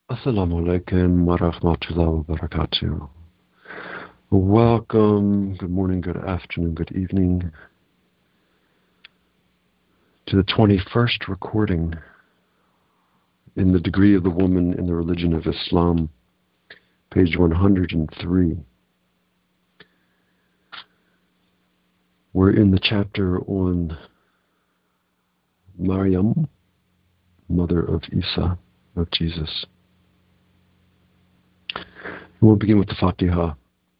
Assalamu alaikum wa rahmatullahi wa barakatuh. Welcome, good morning, good afternoon, good evening to the 21st recording in The Degree of the Woman in the Religion of Islam, page 103. We're in the chapter on Maryam, mother of Isa, of Jesus. We'll begin with the Fatiha.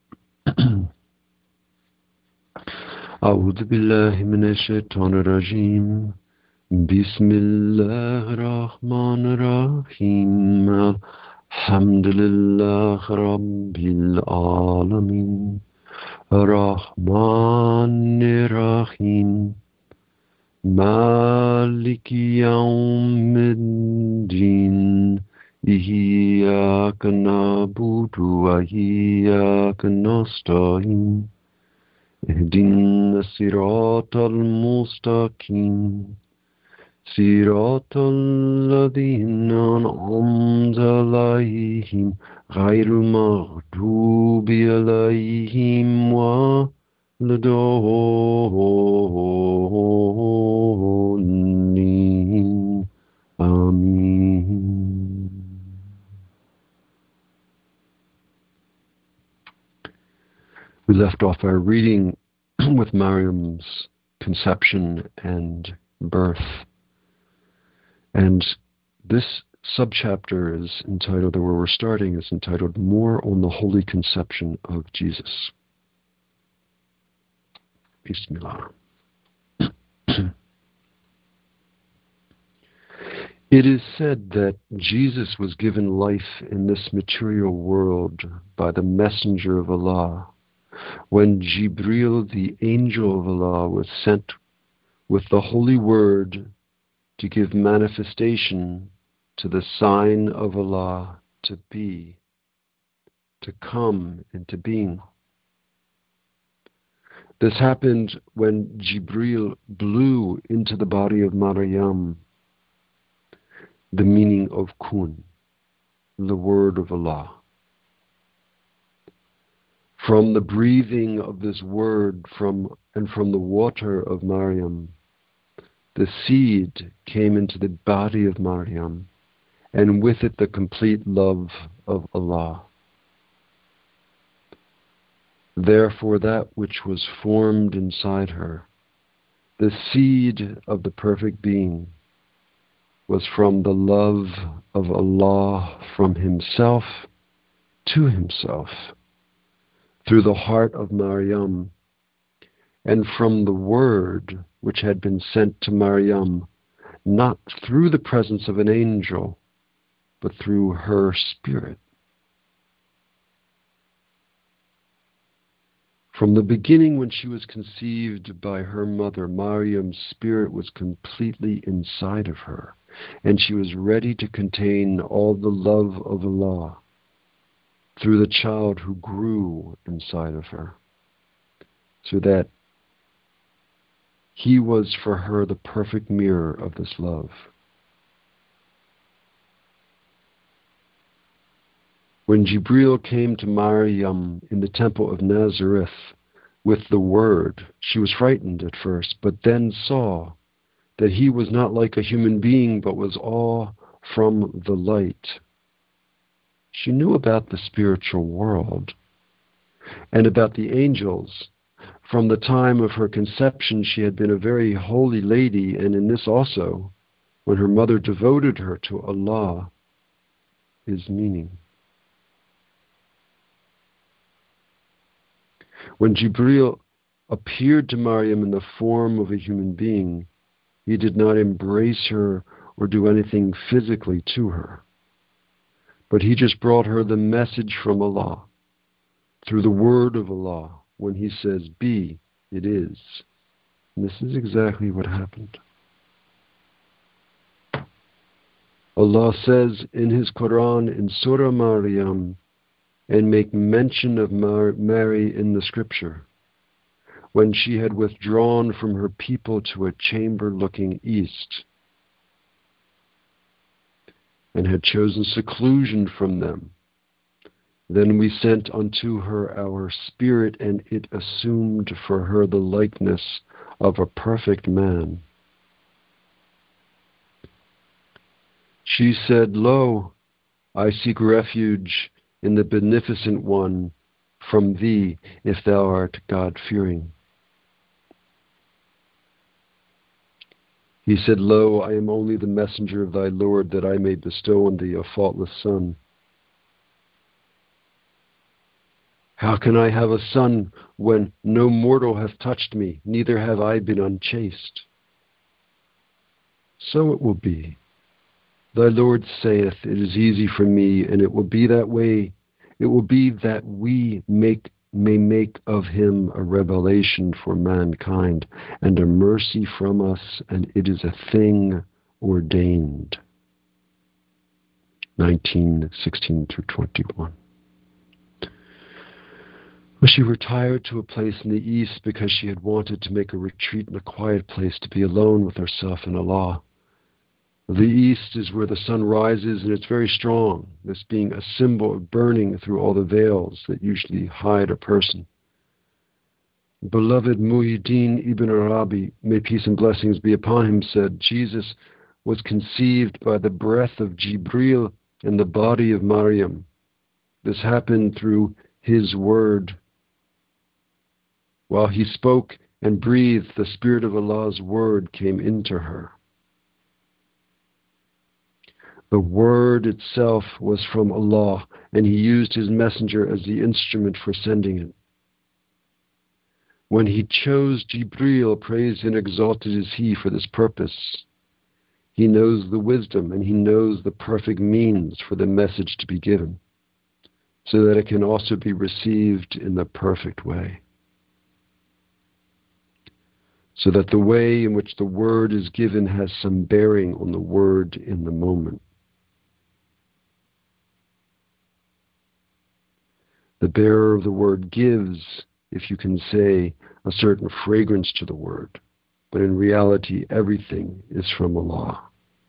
أعوذ بالله من الشيطان الرجيم بسم الله الرحمن الرحيم الحمد لله رب العالمين الرحمن الرحيم مالك يوم الدين إياك نعبد وإياك نستعين اهدنا الصراط المستقيم صراط الذين أنعمت عليهم غير المغضوب عليهم ولا الضالين آمين. We left off our reading with Maryam's conception and birth. And this subchapter is entitled, or where we're starting, is entitled More on the Holy Conception of Jesus. Bismillah. It is said that Jesus was given life in this material world by the messenger of Allah, when Jibril, the angel of Allah, was sent with the holy word to give manifestation to the sign of Allah to be, to come into being. This happened when Jibril blew into the body of Maryam the meaning of kun, the word of Allah. From the breathing of this word from the water of Maryam, the seed came into the body of Maryam, and with it the complete love of Allah. Therefore, that which was formed inside her, the seed of the perfect being, was from the love of Allah from Himself to Himself, through the heart of Maryam, and from the word which had been sent to Maryam, not through the presence of an angel, but through her spirit. From the beginning, when she was conceived by her mother, Maryam's spirit was completely inside of her, and she was ready to contain all the love of Allah through the child who grew inside of her, so that he was for her the perfect mirror of this love. When Jibril came to Maryam in the temple of Nazareth with the word, she was frightened at first, but then saw that he was not like a human being, but was all from the light. She knew about the spiritual world and about the angels. From the time of her conception, she had been a very holy lady, and in this also, when her mother devoted her to Allah, is meaning. When Jibril appeared to Maryam in the form of a human being, he did not embrace her or do anything physically to her, but he just brought her the message from Allah through the word of Allah. When he says, be, it is. And this is exactly what happened. Allah says in His Quran in Surah Maryam, and make mention of Mary in the scripture, when she had withdrawn from her people to a chamber looking east. and had chosen seclusion from them. Then we sent unto her our Spirit, and it assumed for her the likeness of a perfect man. She said, Lo, I seek refuge in the Beneficent One from thee, if thou art God-fearing. He said, Lo, I am only the messenger of thy Lord, that I may bestow on thee a faultless son. How can I have a son when no mortal hath touched me, neither have I been unchaste? So it will be. Thy Lord saith, It is easy for me, and it will be that way. It will be that we may make of him a revelation for mankind, and a mercy from us, and it is a thing ordained. 19:16-21. She retired to a place in the east because she had wanted to make a retreat in a quiet place to be alone with herself and Allah. The east is where the sun rises, and it's very strong, this being a symbol of burning through all the veils that usually hide a person. Beloved Muhyiddin Ibn Arabi, may peace and blessings be upon him, said, Jesus was conceived by the breath of Jibril in the body of Maryam. This happened through his word. While he spoke and breathed, the Spirit of Allah's word came into her. The word itself was from Allah, and he used his messenger as the instrument for sending it. When he chose Jibril, praised and exalted is he for this purpose. He knows the wisdom, and he knows the perfect means for the message to be given, so that it can also be received in the perfect way. So that the way in which the word is given has some bearing on the word in the moment. The bearer of the word gives, if you can say, a certain fragrance to the word, but in reality everything is from Allah.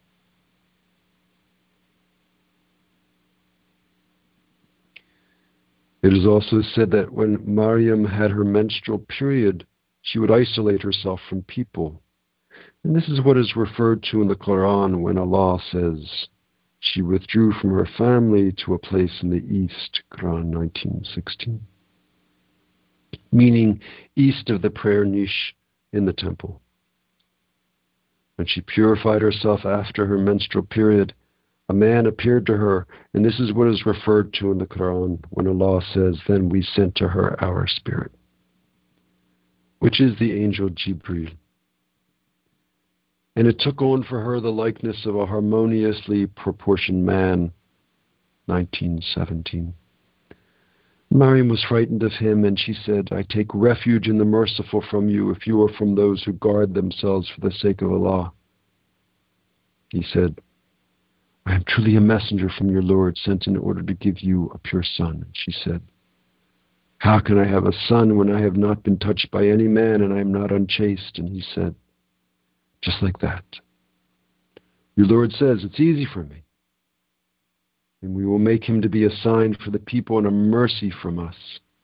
It is also said that when Maryam had her menstrual period, she would isolate herself from people. And this is what is referred to in the Quran when Allah says, she withdrew from her family to a place in the east, Quran 19:16, meaning east of the prayer niche in the temple. When she purified herself after her menstrual period, a man appeared to her, and this is what is referred to in the Quran when Allah says, then we sent to her our Spirit, which is the angel Jibril. And it took on for her the likeness of a harmoniously proportioned man. 19:17. Maryam was frightened of him, and she said, I take refuge in the merciful from you if you are from those who guard themselves for the sake of Allah. He said, I am truly a messenger from your Lord, sent in order to give you a pure son. And she said, how can I have a son when I have not been touched by any man and I am not unchaste? And he said, just like that. Your Lord says, it's easy for me. And we will make him to be a sign for the people and a mercy from us.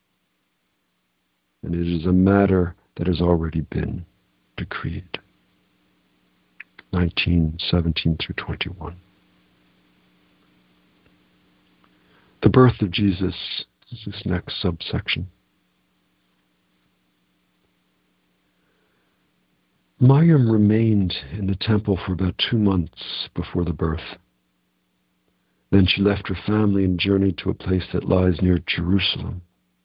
And it is a matter that has already been decreed. 19:17-21. The birth of Jesus is this next subsection. Maryam remained in the temple for about 2 months before the birth. Then she left her family and journeyed to a place that lies near Jerusalem.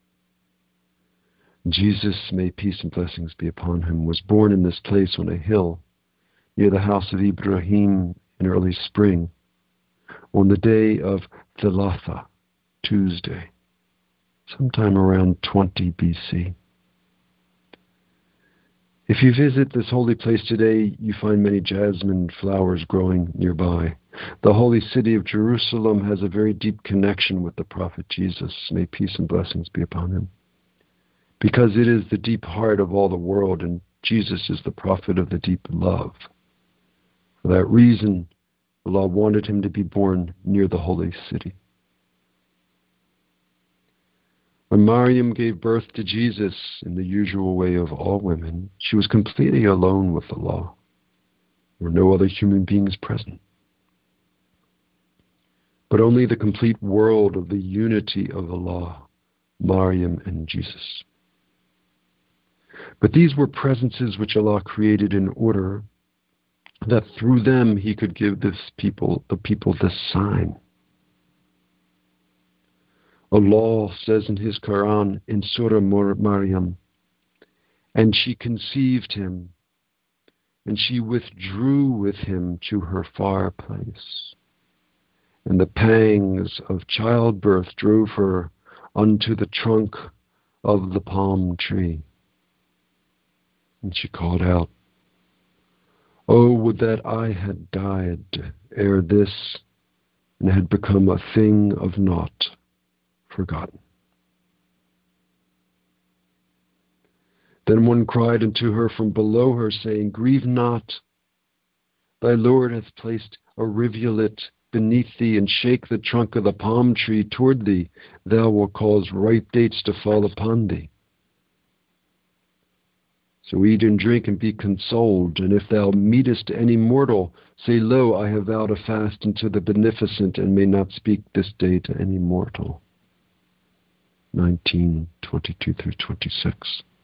Jesus, may peace and blessings be upon him, was born in this place on a hill near the house of Ibrahim in early spring, on the day of Thalatha, Tuesday, sometime around 20 BC. If you visit this holy place today, you find many jasmine flowers growing nearby. The holy city of Jerusalem has a very deep connection with the prophet Jesus. May peace and blessings be upon him. Because it is the deep heart of all the world, and Jesus is the prophet of the deep love. For that reason, Allah wanted him to be born near the holy city. When Maryam gave birth to Jesus in the usual way of all women, she was completely alone with Allah. There were no other human beings present, but only the complete world of the unity of Allah, Maryam and Jesus. But these were presences which Allah created in order that through them He could give the people this sign. Allah says in His Quran in Surah Maryam, "And she conceived him, and she withdrew with him to her far place. And the pangs of childbirth drove her unto the trunk of the palm tree. And she called out, Oh, would that I had died ere this, and had become a thing of naught, forgotten." Then one cried unto her from below her, saying, "Grieve not, thy Lord hath placed a rivulet beneath thee, and shake the trunk of the palm tree toward thee. Thou wilt cause ripe dates to fall upon thee. So eat and drink and be consoled. And if thou meetest any mortal, say, Lo, I have vowed a fast unto the Beneficent, and may not speak this day to any mortal." 19:22-26.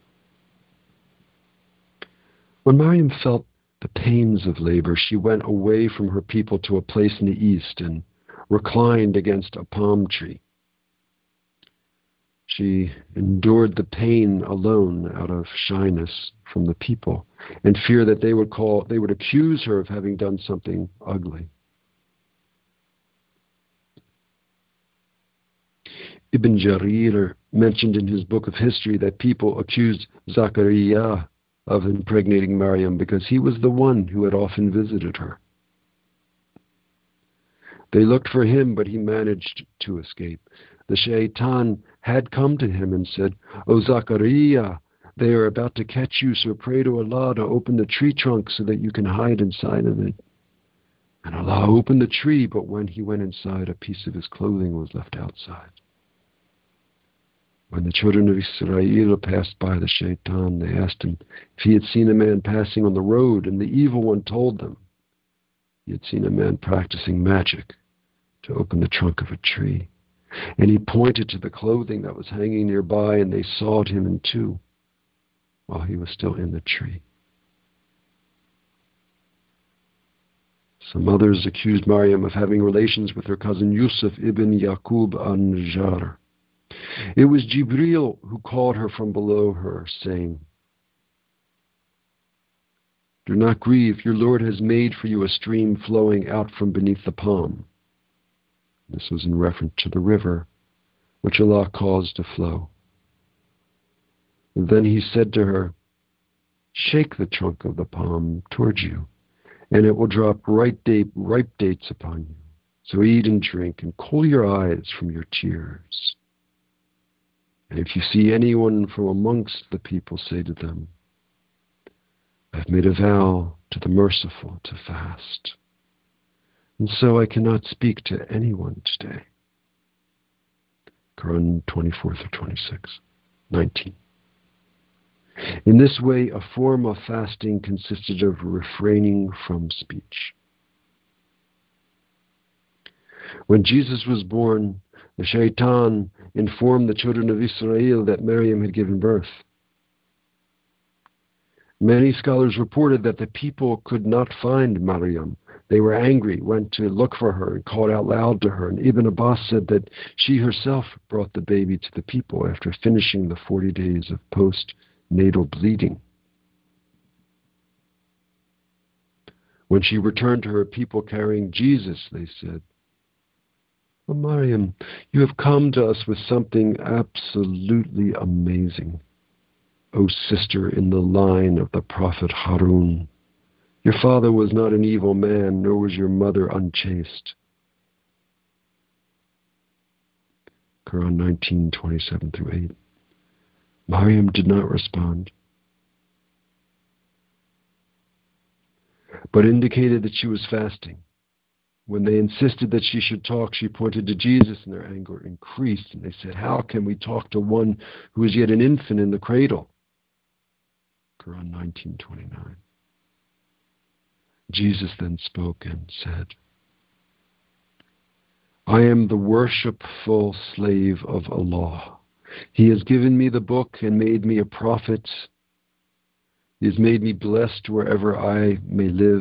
When Maryam felt the pains of labor, she went away from her people to a place in the east and reclined against a palm tree. She endured the pain alone out of shyness from the people and fear that they would accuse her of having done something ugly. Ibn Jarir mentioned in his book of history that people accused Zachariah of impregnating Maryam because he was the one who had often visited her. They looked for him, but he managed to escape. The shaitan had come to him and said, "O Zachariah, they are about to catch you, so pray to Allah to open the tree trunk so that you can hide inside of it." And Allah opened the tree, but when he went inside, a piece of his clothing was left outside. When the children of Israel passed by the shaitan, they asked him if he had seen a man passing on the road, and the evil one told them he had seen a man practicing magic to open the trunk of a tree. And he pointed to the clothing that was hanging nearby, and they sawed him in two while he was still in the tree. Some others accused Maryam of having relations with her cousin Yusuf ibn Yaqub an-Najjar. It was Jibril who called her from below her, saying, "Do not grieve, your Lord has made for you a stream flowing out from beneath the palm." This was in reference to the river, which Allah caused to flow. And then he said to her, "Shake the trunk of the palm towards you, and it will drop ripe dates upon you. So eat and drink, and cool your eyes from your tears. And if you see anyone from amongst the people, say to them, I've made a vow to the Merciful to fast, and so I cannot speak to anyone today." Quran 24-26, 19. In this way, a form of fasting consisted of refraining from speech. When Jesus was born, the shaitan informed the children of Israel that Maryam had given birth. Many scholars reported that the people could not find Maryam. They were angry, went to look for her, and called out loud to her. And Ibn Abbas said that she herself brought the baby to the people after finishing the 40 days of post-natal bleeding. When she returned to her people carrying Jesus, they said, "Oh, Maryam, you have come to us with something absolutely amazing. O sister in the line of the Prophet Harun, your father was not an evil man, nor was your mother unchaste." Quran 19:27-8. Maryam did not respond, but indicated that she was fasting. When they insisted that she should talk, she pointed to Jesus, and their anger increased. And they said, "How can we talk to one who is yet an infant in the cradle?" Quran 19:29. Jesus then spoke and said, "I am the worshipful slave of Allah. He has given me the book and made me a prophet. He has made me blessed wherever I may live.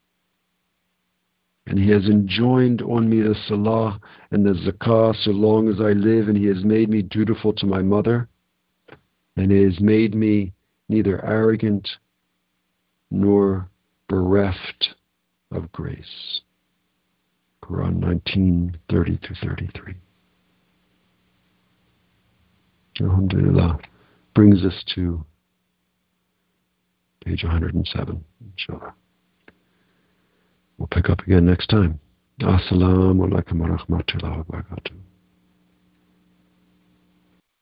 And He has enjoined on me the salah and the zakah so long as I live, and He has made me dutiful to my mother, and He has made me neither arrogant nor bereft of grace." Quran 19:30-33. Alhamdulillah. Brings us to page 107, inshallah. We'll pick up again next time. Assalamu alaikum wa rahmatullahi wa barakatuh.